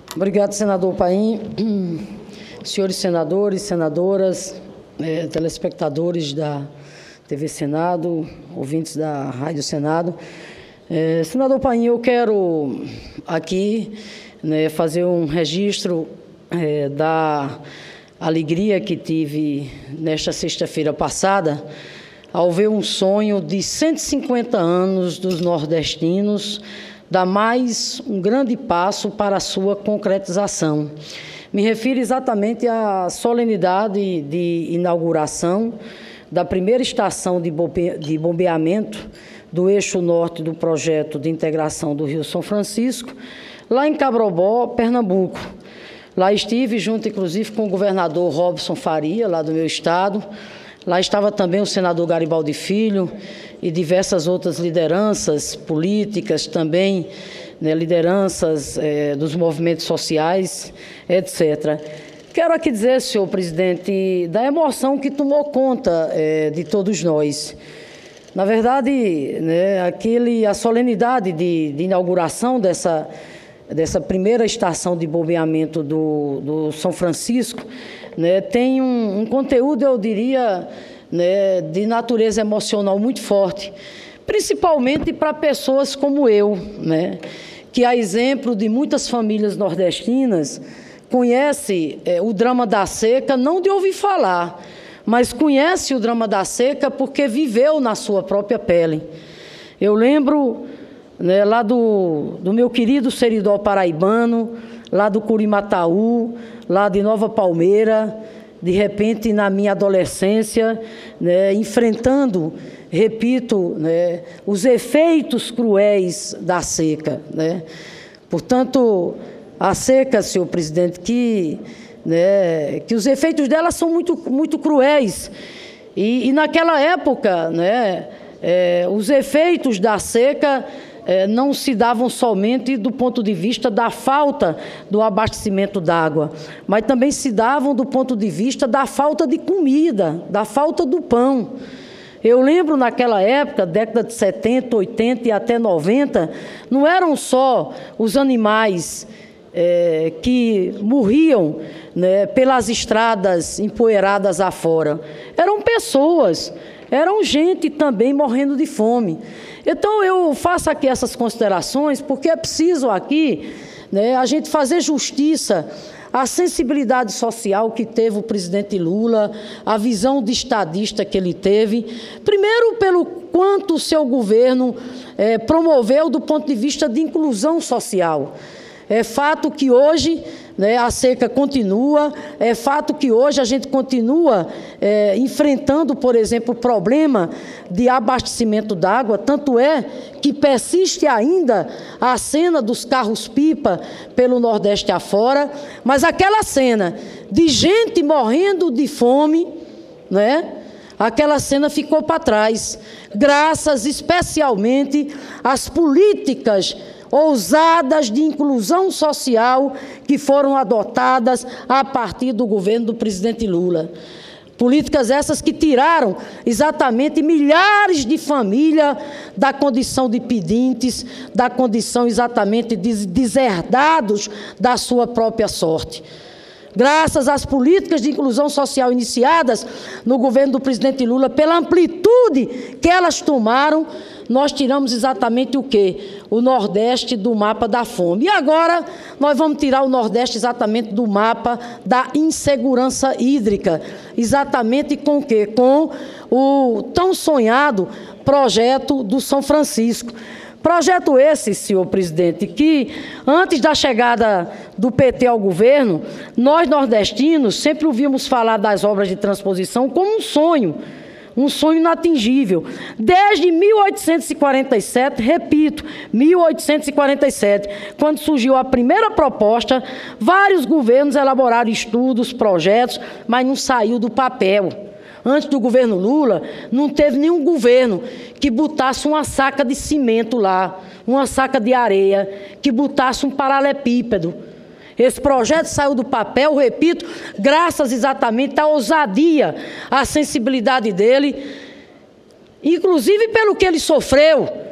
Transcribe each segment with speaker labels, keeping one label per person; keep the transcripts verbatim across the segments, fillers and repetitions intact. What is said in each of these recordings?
Speaker 1: Obrigado, senador Paim. Senhores senadores, senadoras, eh, telespectadores da T V Senado, ouvintes da Rádio Senado. Eh, senador Paim, eu quero aqui né, fazer um registro eh, da alegria que tive nesta sexta-feira passada ao ver um sonho de cento e cinquenta anos dos nordestinos dar mais um grande passo para a sua concretização. Me refiro exatamente à solenidade de inauguração da primeira estação de bombeamento do eixo norte do projeto de integração do Rio São Francisco, lá em Cabrobó, Pernambuco. Lá estive junto, inclusive, com o governador Robson Faria, lá do meu estado. Lá estava também o senador Garibaldi Filho e diversas outras lideranças políticas, também né, lideranças eh, dos movimentos sociais, etcétera. Quero aqui dizer, senhor presidente, da emoção que tomou conta eh, de todos nós. Na verdade, né, aquele, a solenidade de, de inauguração dessa, dessa primeira estação de bombeamento do, do São Francisco, né, tem um, um conteúdo, eu diria, né, de natureza emocional muito forte, principalmente para pessoas como eu, né, que, a exemplo de muitas famílias nordestinas, conhece é, o drama da seca, não de ouvir falar, mas conhece o drama da seca porque viveu na sua própria pele. Eu lembro né, lá do, do meu querido Seridó paraibano, lá do Curimataú, lá de Nova Palmeira, de repente, na minha adolescência, né, enfrentando, repito, né, os efeitos cruéis da seca. Né? Portanto, a seca, senhor presidente, que, né, que os efeitos dela são muito, muito cruéis. E, e naquela época, né, é, os efeitos da seca é, não se davam somente do ponto de vista da falta do abastecimento d'água, mas também se davam do ponto de vista da falta de comida, da falta do pão. Eu lembro naquela época, década de setenta, oitenta e até noventa, não eram só os animais É, que morriam né, pelas estradas empoeiradas afora. Eram pessoas, eram gente também morrendo de fome. Então, eu faço aqui essas considerações porque é preciso aqui né, a gente fazer justiça à sensibilidade social que teve o presidente Lula, a visão de estadista que ele teve, primeiro pelo quanto o seu governo é, promoveu do ponto de vista de inclusão social. É fato que hoje né, a seca continua, é fato que hoje a gente continua é, enfrentando, por exemplo, o problema de abastecimento d'água, tanto é que persiste ainda a cena dos carros-pipa pelo Nordeste afora, mas aquela cena de gente morrendo de fome, né, aquela cena ficou para trás, graças especialmente às políticas ousadas de inclusão social que foram adotadas a partir do governo do presidente Lula. Políticas essas que tiraram exatamente milhares de famílias da condição de pedintes, da condição exatamente de deserdados da sua própria sorte. Graças às políticas de inclusão social iniciadas no governo do presidente Lula, pela amplitude que elas tomaram, nós tiramos exatamente o quê? O Nordeste do mapa da fome. E agora nós vamos tirar o Nordeste exatamente do mapa da insegurança hídrica. Exatamente com o quê? Com o tão sonhado projeto do São Francisco. Projeto esse, senhor presidente, que antes da chegada do P T ao governo, nós nordestinos sempre ouvimos falar das obras de transposição como um sonho. Um sonho inatingível. Desde mil oitocentos e quarenta e sete, repito, mil oitocentos e quarenta e sete, quando surgiu a primeira proposta, vários governos elaboraram estudos, projetos, mas não saiu do papel. Antes do governo Lula, não teve nenhum governo que botasse uma saca de cimento lá, uma saca de areia, que botasse um paralelepípedo. Esse projeto saiu do papel, repito, graças exatamente à ousadia, à sensibilidade dele, inclusive pelo que ele sofreu,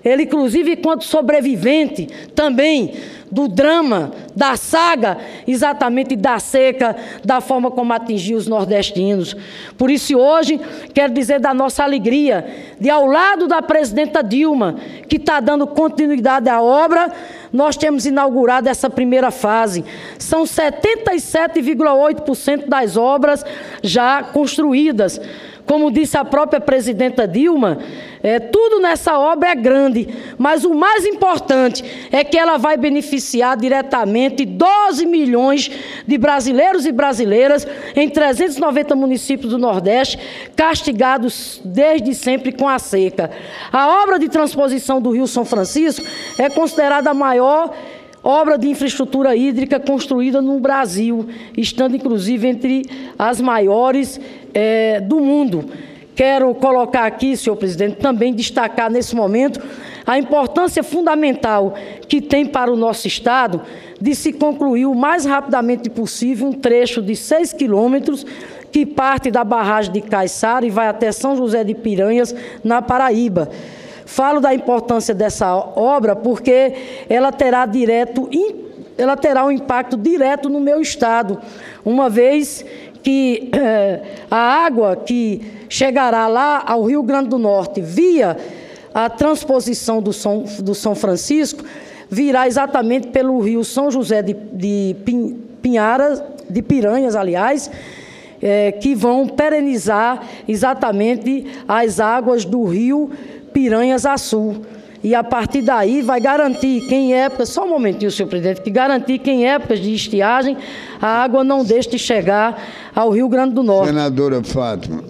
Speaker 1: Ele, inclusive, enquanto sobrevivente também do drama, da saga, exatamente da seca, da forma como atingiu os nordestinos. Por isso, hoje, quero dizer da nossa alegria de, ao lado da presidenta Dilma, que está dando continuidade à obra, nós temos inaugurado essa primeira fase. São setenta e sete vírgula oito por cento das obras já construídas. Como disse a própria presidenta Dilma, é, tudo nessa obra é grande, mas o mais importante é que ela vai beneficiar diretamente doze milhões de brasileiros e brasileiras em trezentos e noventa municípios do Nordeste, castigados desde sempre com a seca. A obra de transposição do Rio São Francisco é considerada a maior obra de infraestrutura hídrica construída no Brasil, estando inclusive entre as maiores é, do mundo. Quero colocar aqui, senhor presidente, também destacar nesse momento a importância fundamental que tem para o nosso Estado de se concluir o mais rapidamente possível um trecho de seis quilômetros que parte da barragem de Caiçara e vai até São José de Piranhas, na Paraíba. Falo da importância dessa obra porque ela terá, direto, ela terá um impacto direto no meu estado, uma vez que eh, a água que chegará lá ao Rio Grande do Norte via a transposição do São, do São Francisco virá exatamente pelo rio São José de, de Pinhara, de Piranhas, aliás, eh, que vão perenizar exatamente as águas do rio Piranhas a sul. E, a partir daí, vai garantir que em épocas, só um momentinho, senhor presidente, que garantir que em épocas de estiagem a água não deixe de chegar ao Rio Grande do Norte.
Speaker 2: Senadora Fátima,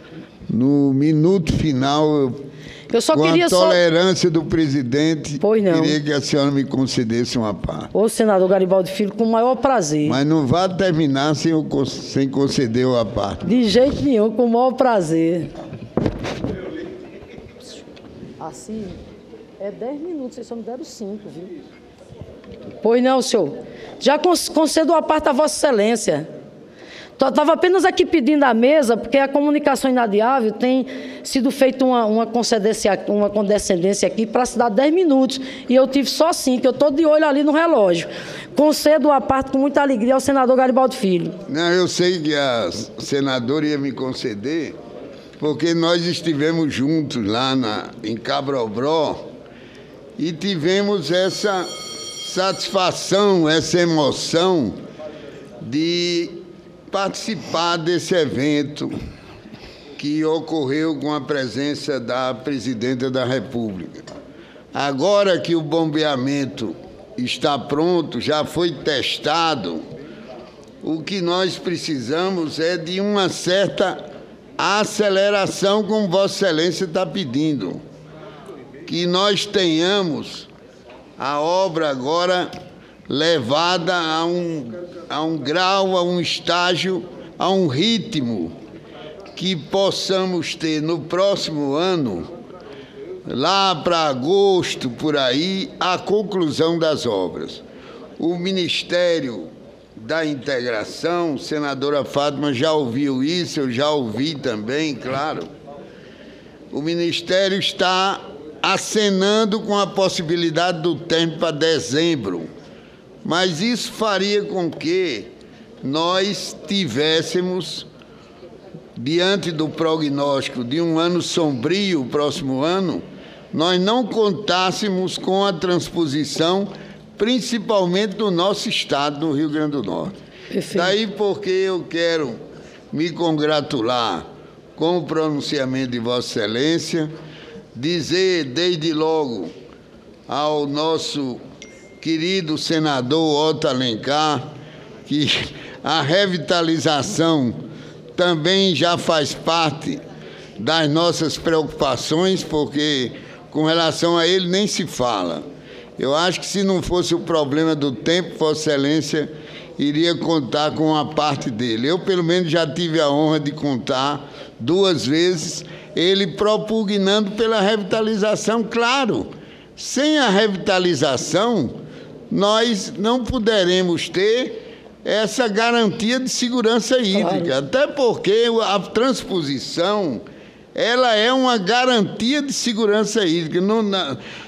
Speaker 2: no minuto final, eu,
Speaker 1: eu só
Speaker 2: com
Speaker 1: queria
Speaker 2: a tolerância só... do presidente,
Speaker 1: pois não.
Speaker 2: queria que a senhora me concedesse uma parte.
Speaker 1: Ô, senador Garibaldi Filho, com o maior prazer.
Speaker 2: Mas não vá terminar sem, eu, sem conceder uma parte.
Speaker 1: De jeito nenhum, com o maior prazer. Assim, é dez minutos, vocês só me deram cinco, viu? Pois não, senhor. Já concedo a parte da Vossa Excelência. Estava apenas aqui pedindo à mesa, porque a comunicação inadiável tem sido feita uma, uma, concedência, uma condescendência aqui para se dar dez minutos. E eu tive só cinco, eu estou de olho ali no relógio. Concedo a parte com muita alegria ao senador Garibaldi Filho.
Speaker 2: Não, eu sei que a senadora ia me conceder, porque nós estivemos juntos lá na, em Cabrobró e tivemos essa satisfação, essa emoção de participar desse evento que ocorreu com a presença da presidenta da República. Agora que o bombeamento está pronto, já foi testado, o que nós precisamos é de uma certa aceleração, como Vossa Excelência está pedindo, que nós tenhamos a obra agora levada a um, a um grau, a um estágio, a um ritmo que possamos ter no próximo ano, lá para agosto, por aí, a conclusão das obras. O Ministério da Integração, senadora Fátima já ouviu isso, eu já ouvi também, claro. O Ministério está acenando com a possibilidade do tempo para dezembro, mas isso faria com que nós tivéssemos, diante do prognóstico de um ano sombrio, o próximo ano, nós não contássemos com a transposição, principalmente do nosso estado, no Rio Grande do Norte. Perfeito. Daí porque eu quero me congratular com o pronunciamento de Vossa Excelência, dizer desde logo ao nosso querido senador Otto Alencar que a revitalização também já faz parte das nossas preocupações, porque com relação a ele nem se fala. Eu acho que se não fosse o problema do tempo, Vossa Excelência iria contar com a parte dele. Eu, pelo menos, já tive a honra de contar duas vezes ele propugnando pela revitalização. Claro, sem a revitalização, nós não poderemos ter essa garantia de segurança hídrica, claro. Até porque a transposição ela é uma garantia de segurança hídrica. Não,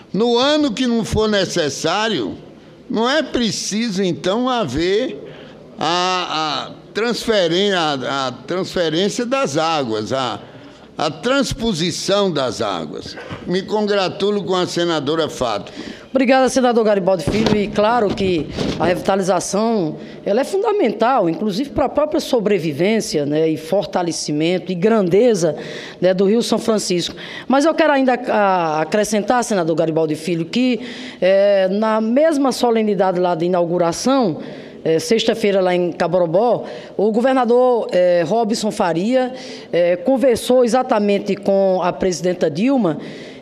Speaker 2: No ano que não for necessário, não é preciso, então, haver a, a, transferência, a, a transferência das águas, a, a transposição das águas. Me congratulo com a senadora Fátima.
Speaker 1: Obrigada, senador Garibaldi Filho. E claro que a revitalização ela é fundamental, inclusive para a própria sobrevivência, né, e fortalecimento e grandeza, né, do Rio São Francisco. Mas eu quero ainda a, acrescentar, senador Garibaldi Filho, que é, na mesma solenidade lá de inauguração, É, sexta-feira, lá em Cabrobó, o governador é, Robson Faria é, conversou exatamente com a presidenta Dilma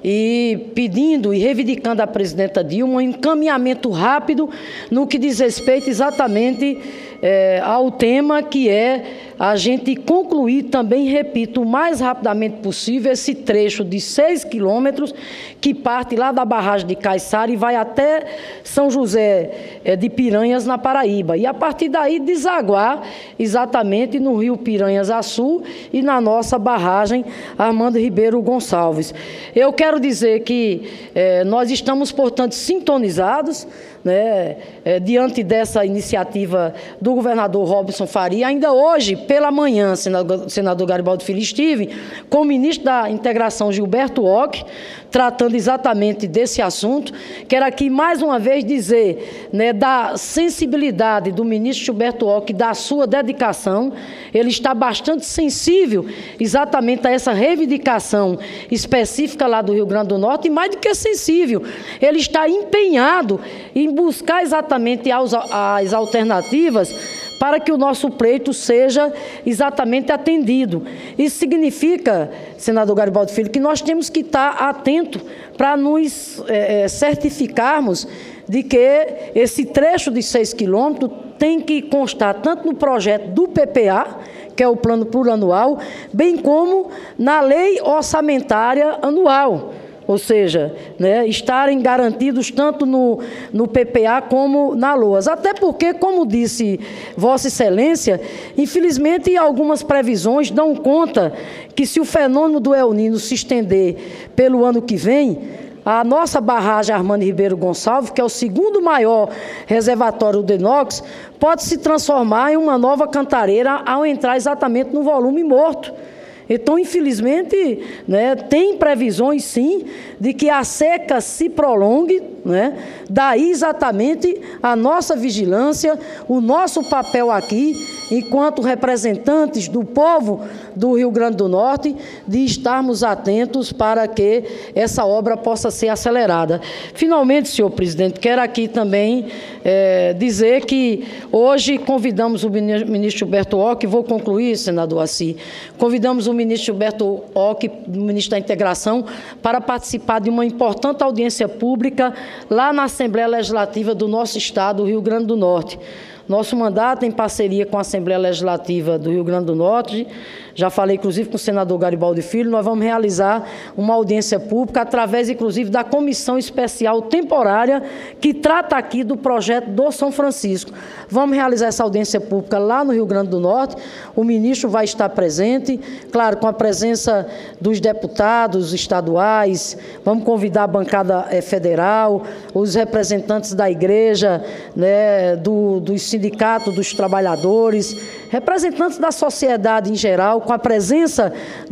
Speaker 1: e pedindo e reivindicando à presidenta Dilma um encaminhamento rápido no que diz respeito exatamente é, ao tema que é a gente concluir também, repito, o mais rapidamente possível esse trecho de seis quilômetros que parte lá da barragem de Caiçara e vai até São José é, de Piranhas, na Paraíba. E a partir daí desaguar exatamente no rio Piranhas Açu e na nossa barragem Armando Ribeiro Gonçalves. Eu quero dizer que é, nós estamos, portanto, sintonizados, né, é, diante dessa iniciativa do governador Robson Faria. Ainda hoje, pela manhã, senador, senador Garibaldi Filho, estive com o ministro da Integração, Gilberto Ock, tratando exatamente desse assunto. Quero aqui, mais uma vez, dizer, né, da sensibilidade do ministro Gilberto Ock, da sua dedicação. Ele está bastante sensível exatamente a essa reivindicação específica lá do Rio Grande do Norte, e mais do que sensível, ele está empenhado em buscar exatamente as, as alternativas para que o nosso pleito seja exatamente atendido. Isso significa, senador Garibaldi Filho, que nós temos que estar atentos para nos é, certificarmos de que esse trecho de seis quilômetros tem que constar tanto no projeto do P P A, que é o Plano Plurianual, bem como na Lei Orçamentária Anual. Ou seja, né, estarem garantidos tanto no, no P P A como na LOAS. Até porque, como disse Vossa Excelência, infelizmente algumas previsões dão conta que se o fenômeno do El Niño se estender pelo ano que vem, a nossa barragem Armando Ribeiro Gonçalves, que é o segundo maior reservatório do inox, pode se transformar em uma nova cantareira ao entrar exatamente no volume morto. Então, infelizmente, né, tem previsões, sim, de que a seca se prolongue, né? Daí exatamente a nossa vigilância, o nosso papel aqui, enquanto representantes do povo do Rio Grande do Norte, de estarmos atentos para que essa obra possa ser acelerada. Finalmente, senhor presidente, quero aqui também é, dizer que hoje convidamos o ministro Gilberto Ock, vou concluir, senador Assi, convidamos o ministro Gilberto Ock, ministro da Integração, para participar de uma importante audiência pública lá na Assembleia Legislativa do nosso estado, o Rio Grande do Norte. Nosso mandato, em parceria com a Assembleia Legislativa do Rio Grande do Norte, já falei, inclusive, com o senador Garibaldi Filho, nós vamos realizar uma audiência pública através, inclusive, da comissão especial temporária que trata aqui do projeto do São Francisco. Vamos realizar essa audiência pública lá no Rio Grande do Norte, o ministro vai estar presente, claro, com a presença dos deputados estaduais, vamos convidar a bancada eh, federal, os representantes da igreja, né, do, dos sindicatos dos trabalhadores, representantes da sociedade em geral, com a presença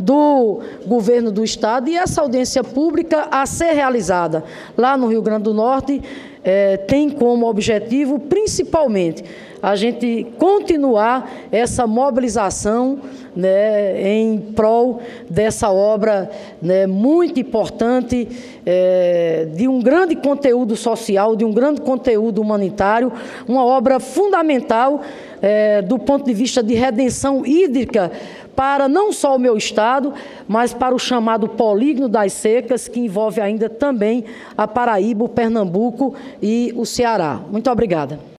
Speaker 1: do governo do estado, e essa audiência pública a ser realizada lá no Rio Grande do Norte eh, tem como objetivo, principalmente, a gente continuar essa mobilização, né, em prol dessa obra, né, muito importante, é, de um grande conteúdo social, de um grande conteúdo humanitário, uma obra fundamental é, do ponto de vista de redenção hídrica para não só o meu estado, mas para o chamado polígono das secas, que envolve ainda também a Paraíba, o Pernambuco e o Ceará. Muito obrigada.